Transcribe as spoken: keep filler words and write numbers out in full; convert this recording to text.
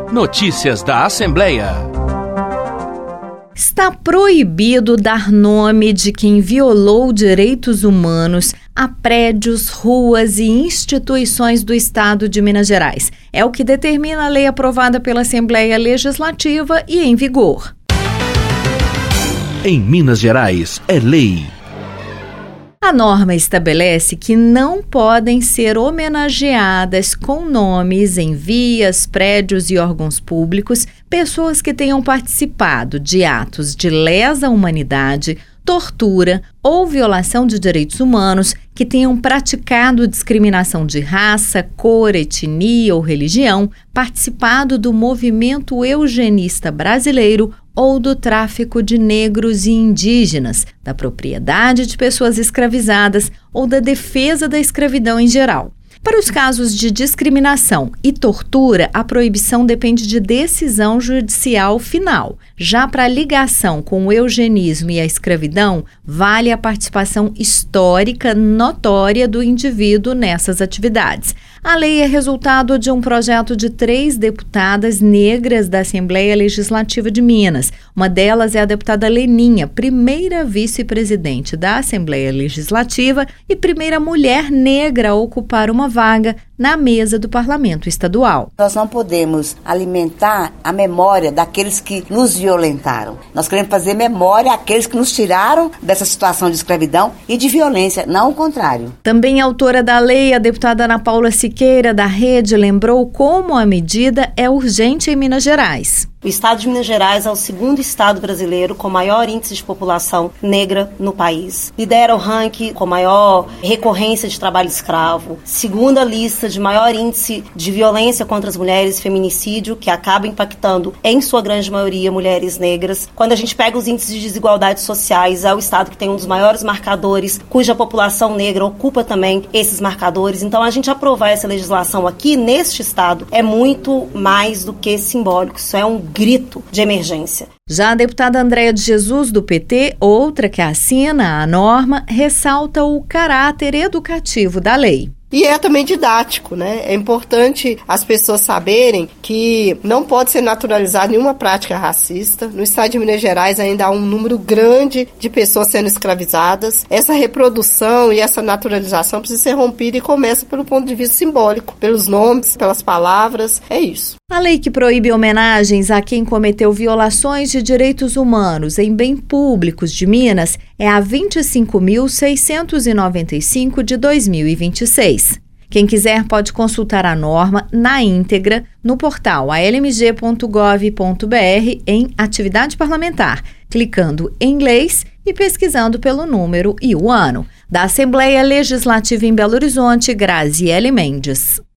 Notícias da Assembleia. Está proibido dar nome de quem violou direitos humanos a prédios, ruas e instituições do Estado de Minas Gerais. É o que determina a lei aprovada pela Assembleia Legislativa e em vigor. Em Minas Gerais, é lei. A norma estabelece que não podem ser homenageadas com nomes em vias, prédios e órgãos públicos pessoas que tenham participado de atos de lesa humanidade, tortura ou violação de direitos humanos, que tenham praticado discriminação de raça, cor, etnia ou religião, participado do movimento eugenista brasileiro ou do tráfico de negros e indígenas, da propriedade de pessoas escravizadas ou da defesa da escravidão em geral. Para os casos de discriminação e tortura, a proibição depende de decisão judicial final. Já para a ligação com o eugenismo e a escravidão, vale a participação histórica notória do indivíduo nessas atividades. A lei é resultado de um projeto de três deputadas negras da Assembleia Legislativa de Minas. Uma delas é a deputada Leninha, primeira vice-presidente da Assembleia Legislativa e primeira mulher negra a ocupar uma vaga na mesa do Parlamento Estadual. Nós não podemos alimentar a memória daqueles que nos violentaram. Nós queremos fazer memória àqueles que nos tiraram dessa situação de escravidão e de violência, não o contrário. Também autora da lei, a deputada Ana Paula Siqueira, da Rede, lembrou como a medida é urgente em Minas Gerais. O estado de Minas Gerais é o segundo estado brasileiro com maior índice de população negra no país. Lidera o ranking com maior recorrência de trabalho escravo. Segunda lista de maior índice de violência contra as mulheres, feminicídio, que acaba impactando, em sua grande maioria, mulheres negras. Quando a gente pega os índices de desigualdades sociais, é o estado que tem um dos maiores marcadores, cuja população negra ocupa também esses marcadores. Então, a gente aprovar essa legislação aqui, neste estado, é muito mais do que simbólico. Isso é um grito de emergência. Já a deputada Andréia de Jesus, do P T, outra que assina a norma, ressalta o caráter educativo da lei. E é também didático, né? É importante as pessoas saberem que não pode ser naturalizada nenhuma prática racista. No estado de Minas Gerais ainda há um número grande de pessoas sendo escravizadas. Essa reprodução e essa naturalização precisa ser rompida e começa pelo ponto de vista simbólico, pelos nomes, pelas palavras, é isso. A lei que proíbe homenagens a quem cometeu violações de direitos humanos em bens públicos de Minas é a vinte e cinco mil seiscentos e noventa e cinco de dois mil e vinte e seis. Quem quiser pode consultar a norma na íntegra no portal a l m g ponto gov ponto b r em Atividade Parlamentar, clicando em Leis e pesquisando pelo número e o ano. Da Assembleia Legislativa em Belo Horizonte, Graziele Mendes.